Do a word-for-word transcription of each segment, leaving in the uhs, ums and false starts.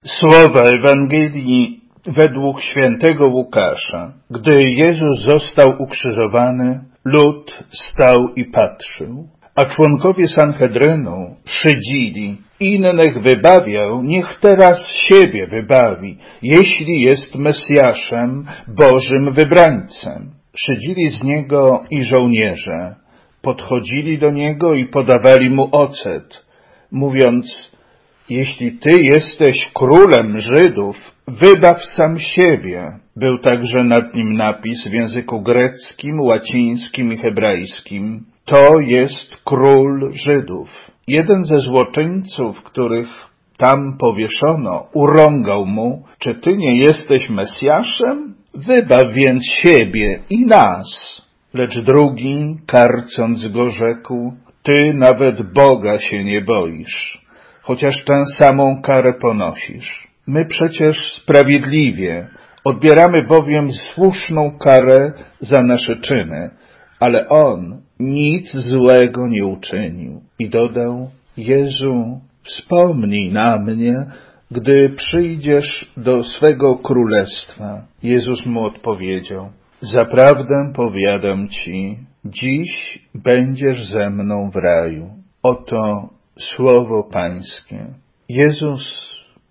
Słowa Ewangelii według świętego Łukasza. Gdy Jezus został ukrzyżowany, lud stał i patrzył, a członkowie Sanhedrynu szydzili: innych wybawiał, niech teraz siebie wybawi, jeśli jest Mesjaszem, Bożym wybrańcem. Szydzili z niego i żołnierze. Podchodzili do niego i podawali mu ocet, mówiąc: jeśli Ty jesteś królem Żydów, wybaw sam siebie. Był także nad nim napis w języku greckim, łacińskim i hebrajskim: to jest król Żydów. Jeden ze złoczyńców, których tam powieszono, urągał mu: czy Ty nie jesteś Mesjaszem? Wybaw więc siebie i nas. Lecz drugi, karcąc go, rzekł: Ty nawet Boga się nie boisz, chociaż tę samą karę ponosisz. My przecież sprawiedliwie, odbieramy bowiem słuszną karę za nasze czyny, ale on nic złego nie uczynił. I dodał: Jezu, wspomnij na mnie, gdy przyjdziesz do swego królestwa. Jezus mu odpowiedział: zaprawdę powiadam Ci, dziś będziesz ze mną w raju. Oto słowo Pańskie. Jezus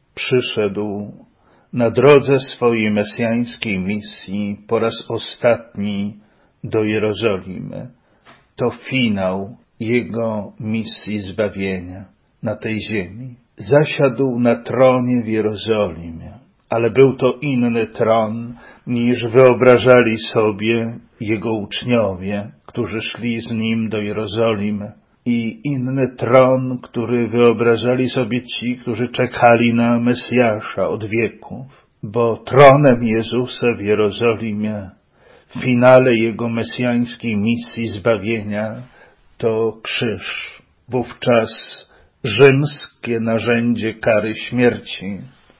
przyszedł na drodze swojej mesjańskiej misji po raz ostatni do Jerozolimy. To finał Jego misji zbawienia na tej ziemi. Zasiadł na tronie w Jerozolimie, ale był to inny tron, niż wyobrażali sobie Jego uczniowie, którzy szli z Nim do Jerozolimy, i inny tron, który wyobrażali sobie ci, którzy czekali na Mesjasza od wieków, bo tronem Jezusa w Jerozolimie, w finale Jego mesjańskiej misji zbawienia, to krzyż. Wówczas rzymskie narzędzie kary śmierci,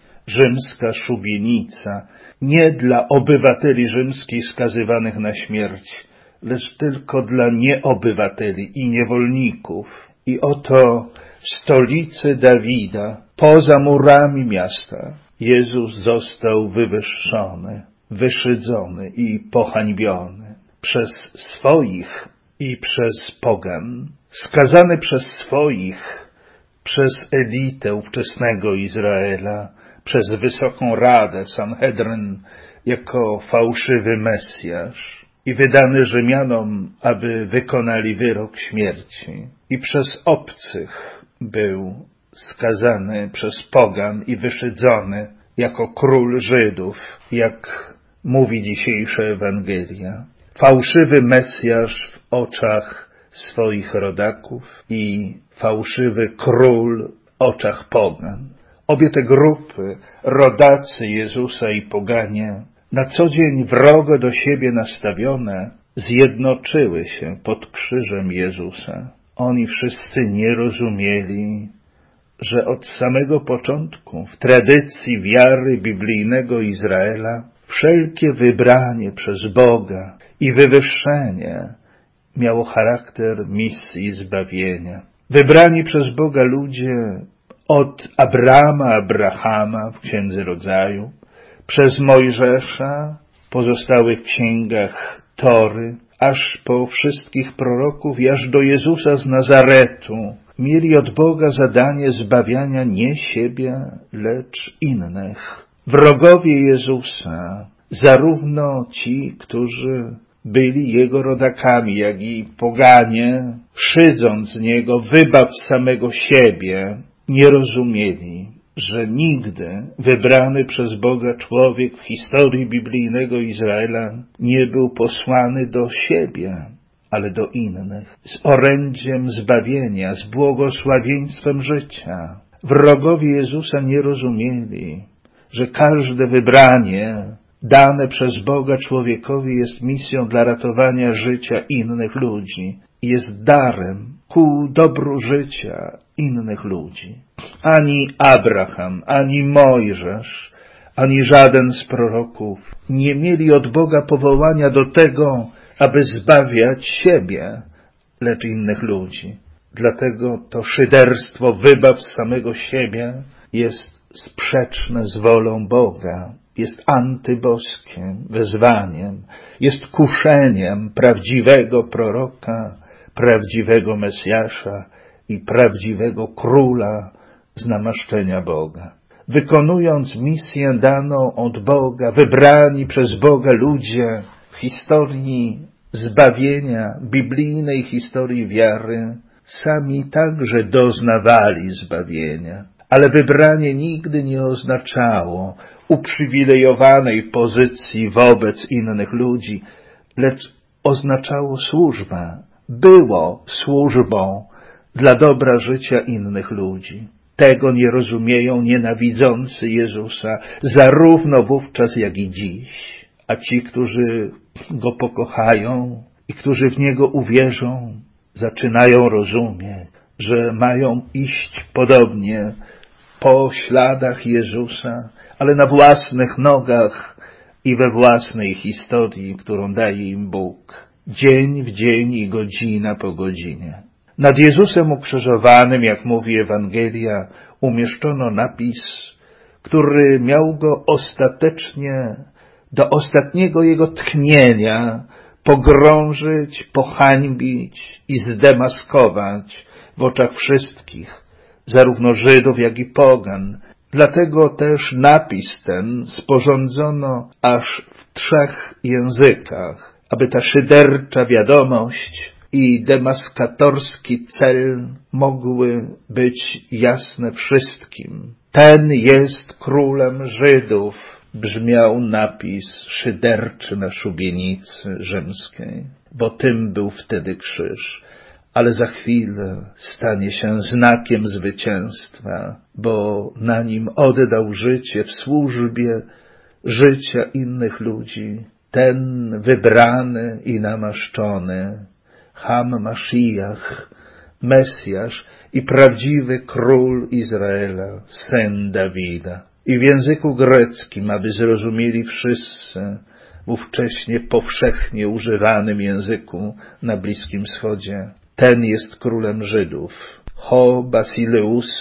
rzymska szubienica, nie dla obywateli rzymskich skazywanych na śmierć, lecz tylko dla nieobywateli i niewolników. I oto w stolicy Dawida, poza murami miasta, Jezus został wywyższony, wyszydzony i pohańbiony przez swoich i przez pogan, skazany przez swoich, przez elitę ówczesnego Izraela, przez Wysoką Radę, Sanhedryn, jako fałszywy Mesjasz i wydany Rzymianom, aby wykonali wyrok śmierci. I przez obcych był skazany, przez pogan i wyszydzony jako król Żydów, jak mówi dzisiejsza Ewangelia. Fałszywy Mesjasz w oczach swoich rodaków i fałszywy król w oczach pogan. Obie te grupy, rodacy Jezusa i poganie, na co dzień wrogo do siebie nastawione, zjednoczyły się pod krzyżem Jezusa. Oni wszyscy nie rozumieli, że od samego początku w tradycji wiary biblijnego Izraela wszelkie wybranie przez Boga i wywyższenie miało charakter misji zbawienia. Wybrani przez Boga ludzie od Abrama, Abrahama w Księdze Rodzaju, przez Mojżesza, w pozostałych księgach Tory, aż po wszystkich proroków i aż do Jezusa z Nazaretu, mieli od Boga zadanie zbawiania nie siebie, lecz innych. Wrogowie Jezusa, zarówno ci, którzy byli Jego rodakami, jak i poganie, szydząc Niego, wybaw samego siebie, nie rozumieli, że nigdy wybrany przez Boga człowiek w historii biblijnego Izraela nie był posłany do siebie, ale do innych, z orędziem zbawienia, z błogosławieństwem życia. Wrogowie Jezusa nie rozumieli, że każde wybranie dane przez Boga człowiekowi jest misją dla ratowania życia innych ludzi, jest darem ku dobru życia innych ludzi. Ani Abraham, ani Mojżesz, ani żaden z proroków nie mieli od Boga powołania do tego, aby zbawiać siebie, lecz innych ludzi. Dlatego to szyderstwo wybaw samego siebie jest sprzeczne z wolą Boga, jest antyboskim wezwaniem, jest kuszeniem prawdziwego proroka, prawdziwego Mesjasza i prawdziwego króla z namaszczenia Boga. Wykonując misję daną od Boga, wybrani przez Boga ludzie w historii zbawienia, biblijnej historii wiary, sami także doznawali zbawienia. Ale wybranie nigdy nie oznaczało uprzywilejowanej pozycji wobec innych ludzi, lecz oznaczało służbę. Było służbą dla dobra życia innych ludzi. Tego nie rozumieją nienawidzący Jezusa, zarówno wówczas, jak i dziś. A ci, którzy Go pokochają i którzy w Niego uwierzą, zaczynają rozumieć, że mają iść podobnie po śladach Jezusa, ale na własnych nogach i we własnej historii, którą daje im Bóg, dzień w dzień i godzina po godzinie. Nad Jezusem ukrzyżowanym, jak mówi Ewangelia, umieszczono napis, który miał go ostatecznie, do ostatniego jego tchnienia pogrążyć, pohańbić i zdemaskować w oczach wszystkich, zarówno Żydów, jak i pogan. Dlatego też napis ten sporządzono aż w trzech językach, aby ta szydercza wiadomość i demaskatorski cel mogły być jasne wszystkim. Ten jest królem Żydów, brzmiał napis szyderczy na szubienicy rzymskiej, bo tym był wtedy krzyż. Ale za chwilę stanie się znakiem zwycięstwa, bo na nim oddał życie w służbie życia innych ludzi. Ten wybrany i namaszczony Ham Mashiach, Mesjasz i prawdziwy król Izraela, syn Dawida. I w języku greckim, aby zrozumieli wszyscy, w ówcześnie powszechnie używanym języku na Bliskim Wschodzie, ten jest królem Żydów. Ho Basileus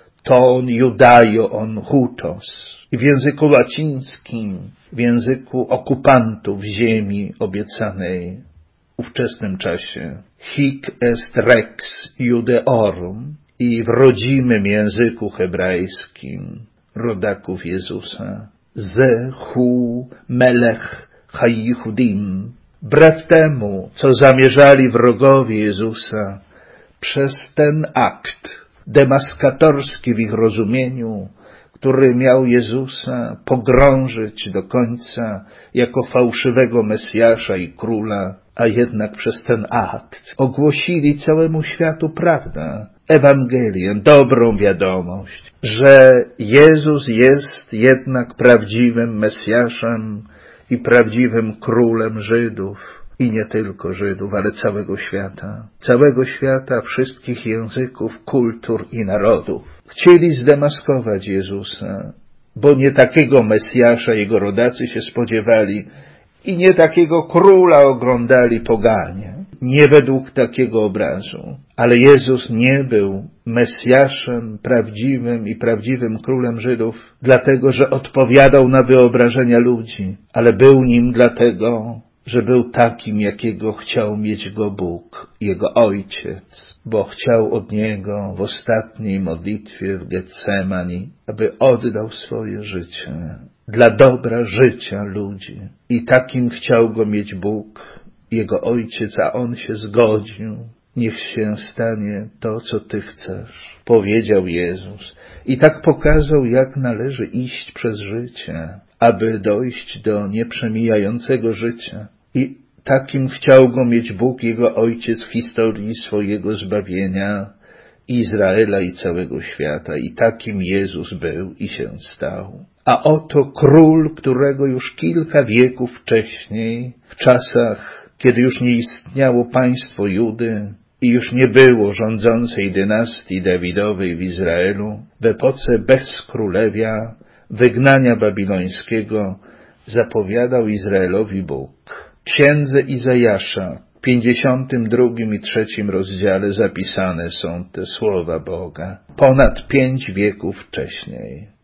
ton Judaio on hutos. I w języku łacińskim, w języku okupantów ziemi obiecanej, w ówczesnym czasie, hic est rex Judeorum, i w rodzimym języku hebrajskim rodaków Jezusa, ze hu melech hayichudim, wbrew temu, co zamierzali wrogowie Jezusa, przez ten akt demaskatorski w ich rozumieniu, który miał Jezusa pogrążyć do końca jako fałszywego Mesjasza i króla, a jednak przez ten akt ogłosili całemu światu prawdę, Ewangelię, dobrą wiadomość, że Jezus jest jednak prawdziwym Mesjaszem i prawdziwym królem Żydów. I nie tylko Żydów, ale całego świata. Całego świata, wszystkich języków, kultur i narodów. Chcieli zdemaskować Jezusa, bo nie takiego Mesjasza jego rodacy się spodziewali i nie takiego króla oglądali poganie. Nie według takiego obrazu. Ale Jezus nie był Mesjaszem prawdziwym i prawdziwym królem Żydów, dlatego że odpowiadał na wyobrażenia ludzi, ale był nim dlatego, że był takim, jakiego chciał mieć go Bóg, jego Ojciec, bo chciał od Niego w ostatniej modlitwie w Getsemani, aby oddał swoje życie dla dobra życia ludzi. I takim chciał go mieć Bóg, jego Ojciec, a On się zgodził. Niech się stanie to, co Ty chcesz, powiedział Jezus. I tak pokazał, jak należy iść przez życie, aby dojść do nieprzemijającego życia. I takim chciał go mieć Bóg, jego Ojciec, w historii swojego zbawienia Izraela i całego świata. I takim Jezus był i się stał. A oto król, którego już kilka wieków wcześniej, w czasach, kiedy już nie istniało państwo Judy i już nie było rządzącej dynastii Dawidowej w Izraelu, w epoce bezkrólewia, wygnania babilońskiego, zapowiadał Izraelowi Bóg. W księdze Izajasza, w pięćdziesiątym drugim i trzecim rozdziale zapisane są te słowa Boga. Ponad pięć wieków wcześniej.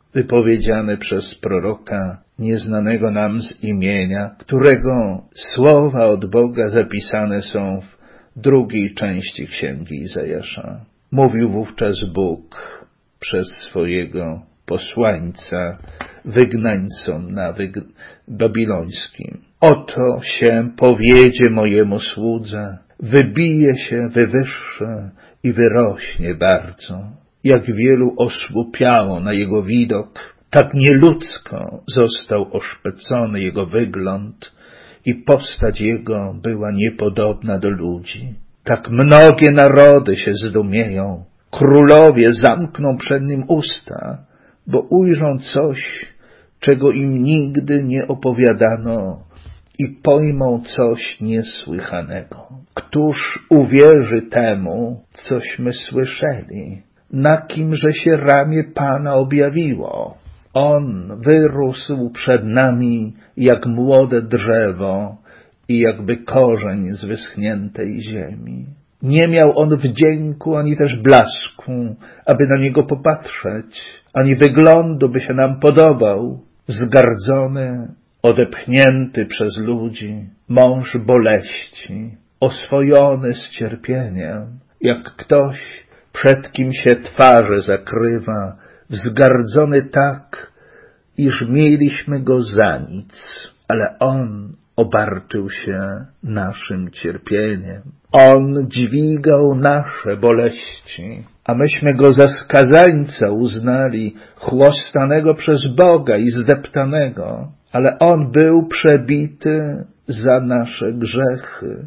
wypowiedziane przez proroka nieznanego nam z imienia, którego słowa od Boga zapisane są w drugiej części Księgi Izajasza. Mówił wówczas Bóg przez swojego posłańca wygnańcom na wyg- babilońskim. Oto się powiedzie mojemu słudze, wybije się, wywyższy i wyrośnie bardzo. Jak wielu osłupiało na jego widok, tak nieludzko został oszpecony jego wygląd i postać jego była niepodobna do ludzi. Tak mnogie narody się zdumieją, królowie zamkną przed nim usta, bo ujrzą coś, czego im nigdy nie opowiadano i pojmą coś niesłychanego. Któż uwierzy temu, cośmy słyszeli? Na kimże się ramię Pana objawiło? On wyrósł przed nami jak młode drzewo i jakby korzeń z wyschniętej ziemi. Nie miał on wdzięku ani też blasku, aby na niego popatrzeć, ani wyglądu by się nam podobał. Zgardzony, odepchnięty przez ludzi, mąż boleści, oswojony z cierpieniem, jak ktoś, przed kim się twarze zakrywa, wzgardzony tak, iż mieliśmy go za nic, ale on obarczył się naszym cierpieniem. On dźwigał nasze boleści, a myśmy go za skazańca uznali, chłostanego przez Boga i zdeptanego, ale on był przebity za nasze grzechy,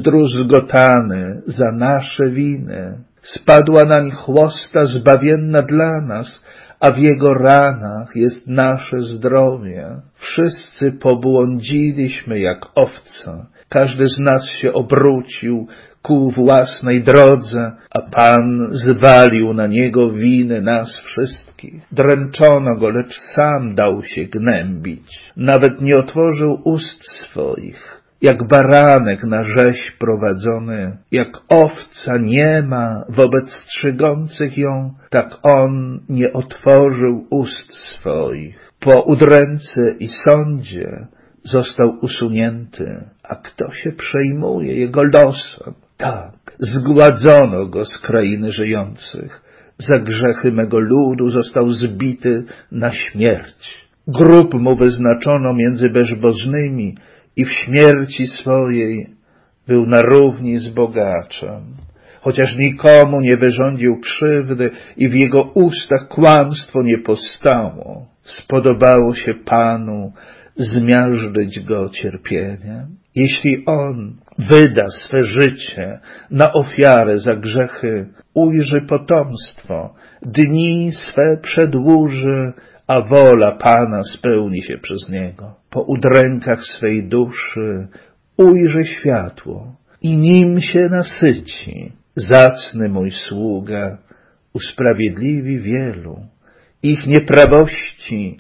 zdruzgotany za nasze winy. Spadła nań chłosta zbawienna dla nas, a w jego ranach jest nasze zdrowie. Wszyscy pobłądziliśmy jak owce, każdy z nas się obrócił ku własnej drodze, a Pan zwalił na niego winy nas wszystkich. Dręczono go, lecz sam dał się gnębić. Nawet nie otworzył ust swoich. Jak baranek na rzeź prowadzony, jak owca nie ma wobec strzygących ją, tak on nie otworzył ust swoich. Po udręce i sądzie został usunięty, a kto się przejmuje jego losem? Tak, zgładzono go z krainy żyjących. Za grzechy mego ludu został zbity na śmierć. Grób mu wyznaczono między bezbożnymi i w śmierci swojej był na równi z bogaczem. Chociaż nikomu nie wyrządził krzywdy i w jego ustach kłamstwo nie powstało, spodobało się Panu zmiażdżyć go cierpieniem. Jeśli on wyda swe życie na ofiarę za grzechy, ujrzy potomstwo, dni swe przedłuży, a wola Pana spełni się przez niego. Po udrękach swej duszy ujrzy światło i nim się nasyci. Zacny mój sługa usprawiedliwi wielu. Ich nieprawości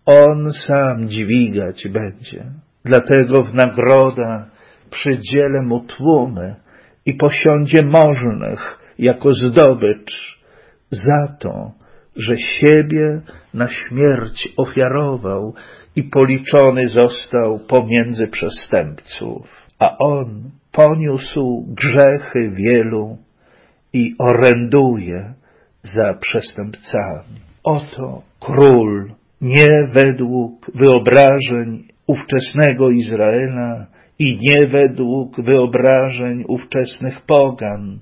on sam dźwigać będzie. Dlatego w nagroda przydzielę mu tłumy i posiądzie możnych jako zdobycz za to, że siebie na śmierć ofiarował i policzony został pomiędzy przestępców. A on poniósł grzechy wielu i oręduje za przestępcami. Oto król nie według wyobrażeń ówczesnego Izraela i nie według wyobrażeń ówczesnych pogan.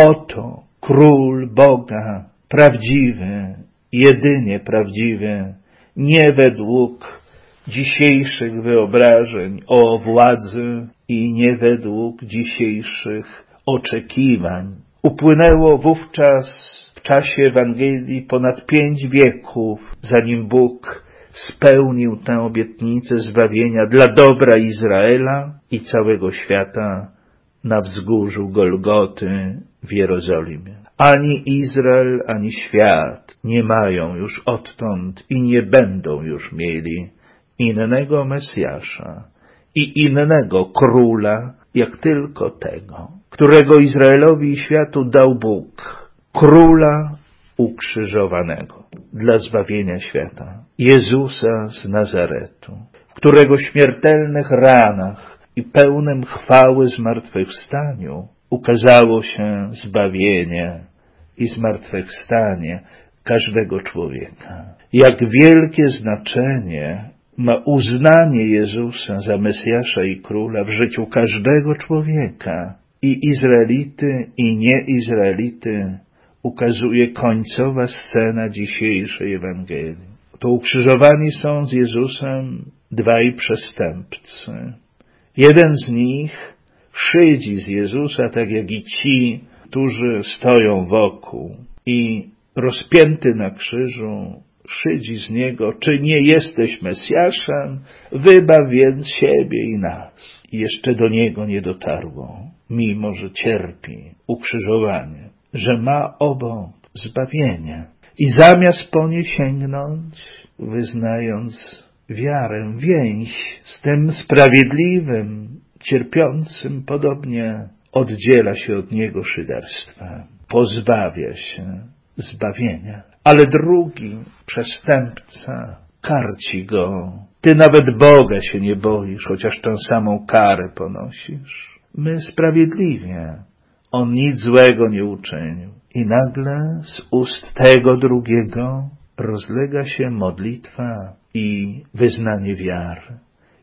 Oto król Boga, prawdziwy, jedynie prawdziwy, nie według dzisiejszych wyobrażeń o władzy i nie według dzisiejszych oczekiwań. Upłynęło wówczas w czasie Ewangelii ponad pięć wieków, zanim Bóg spełnił tę obietnicę zbawienia dla dobra Izraela i całego świata na wzgórzu Golgoty w Jerozolimie. Ani Izrael, ani świat nie mają już odtąd i nie będą już mieli innego Mesjasza i innego króla, jak tylko tego, którego Izraelowi i światu dał Bóg, króla ukrzyżowanego. dla zbawienia świata. Jezusa z Nazaretu, w którego śmiertelnych ranach i pełnym chwały zmartwychwstaniu ukazało się zbawienie i zmartwychwstanie każdego człowieka. Jak wielkie znaczenie ma uznanie Jezusa za Mesjasza i Króla w życiu każdego człowieka, i Izraelity, i nieizraelity, ukazuje końcowa scena dzisiejszej Ewangelii. To ukrzyżowani są z Jezusem dwaj przestępcy. Jeden z nich szydzi z Jezusa, tak jak i ci, którzy stoją wokół, i rozpięty na krzyżu szydzi z Niego: czy nie jesteś Mesjaszem? Wybaw więc siebie i nas. I jeszcze do Niego nie dotarło, mimo że cierpi ukrzyżowanie, że ma obok zbawienie. I zamiast po nie sięgnąć, wyznając wiarę, więź z tym sprawiedliwym, cierpiącym, podobnie oddziela się od Niego szyderstwem. Pozbawia się zbawienia. Ale drugi przestępca karci go: ty nawet Boga się nie boisz, chociaż tę samą karę ponosisz. My sprawiedliwie. On nic złego nie uczynił. I nagle z ust tego drugiego rozlega się modlitwa i wyznanie wiary.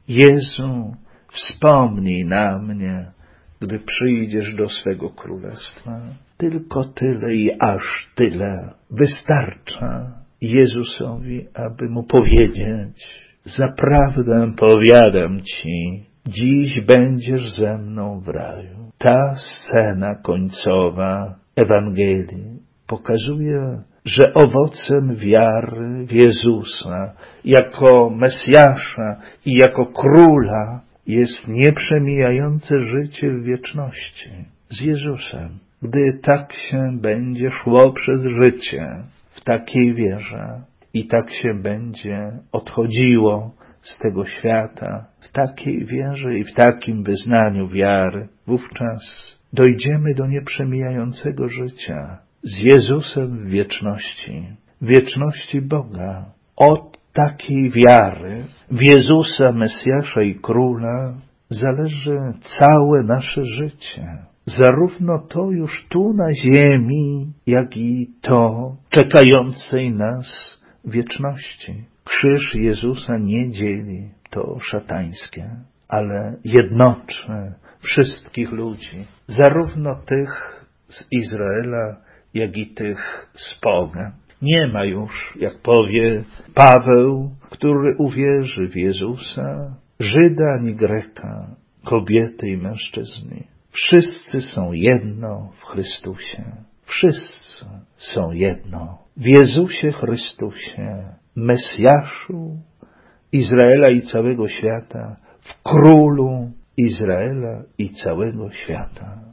Jezu, wspomnij na mnie, gdy przyjdziesz do swego królestwa. Tylko tyle i aż tyle wystarcza Jezusowi, aby mu powiedzieć: zaprawdę powiadam ci, dziś będziesz ze mną w raju. Ta scena końcowa Ewangelii pokazuje, że owocem wiary w Jezusa jako Mesjasza i jako Króla jest nieprzemijające życie w wieczności z Jezusem. Gdy tak się będzie szło przez życie w takiej wierze i tak się będzie odchodziło z tego świata w takiej wierze i w takim wyznaniu wiary, wówczas dojdziemy do nieprzemijającego życia z Jezusem w wieczności, w wieczności Boga. Od takiej wiary w Jezusa, Mesjasza i Króla zależy całe nasze życie. Zarówno to już tu na ziemi, jak i to czekającej nas wieczności. Krzyż Jezusa nie dzieli, to szatańskie, ale jednoczy wszystkich ludzi, zarówno tych z Izraela, jak i tych z pogan. Nie ma już, jak powie Paweł, który uwierzy w Jezusa, Żyda ani Greka, kobiety i mężczyzny. Wszyscy są jedno w Chrystusie. Wszyscy są jedno w Jezusie Chrystusie, Mesjaszu Izraela i całego świata, w Królu Izraela i całego świata.